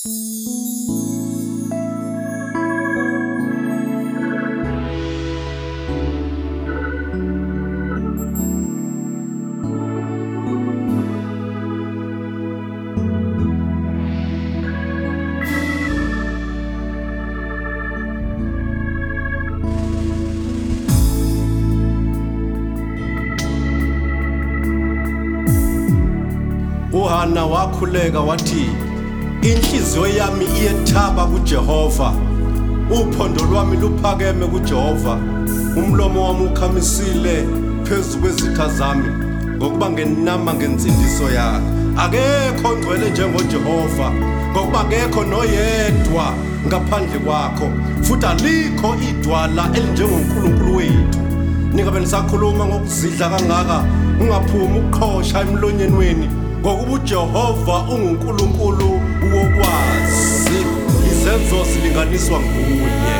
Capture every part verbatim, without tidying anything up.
uHana wakhuleka wathi inhliziyo yami iyethaba kuJehova, uphondo lwami luphakeme kuJehova, umlomo wami ukhamisile phezu kwezitha zami ngokuba ngenama ngensindiso yakhe. Akekho ongcwele njengoJehova, ngokuba akekho noyedwa ngaphandle kwakho, futhi alikho idwala elinjengoNkulunkulu wethu. Ningabe nisakhuluma ngokuzidla kangaka ungaphumi ukuqhosha emlonyeni weni, ngokuba uJehova unguNkulunkulu wokwazi, izenzo zilinganiswa nguye.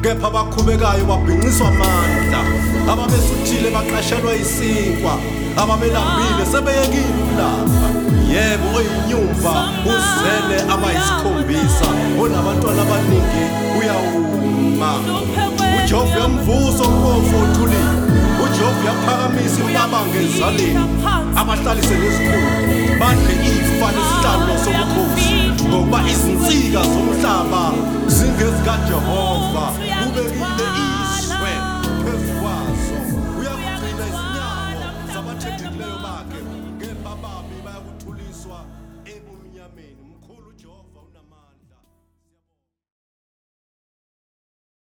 kepha abakhubekayo babhinqiswa amandla, ababesuthile baqashelwa isinkwa, ababelambile sebeyekile ukulamba. Yebo oyinyumba uzele abayisikhombisa, onabantwana abaningi uyawuma. uJehova uyamvusa umpofu othulile, uJehova uyaphakamisa impaba ngezaleni, abahlalise nezikhulu badle ifa lesihlalo sobukhosi, ngoba izinsika zomhlaba zingezikaJehova, kubekile izwi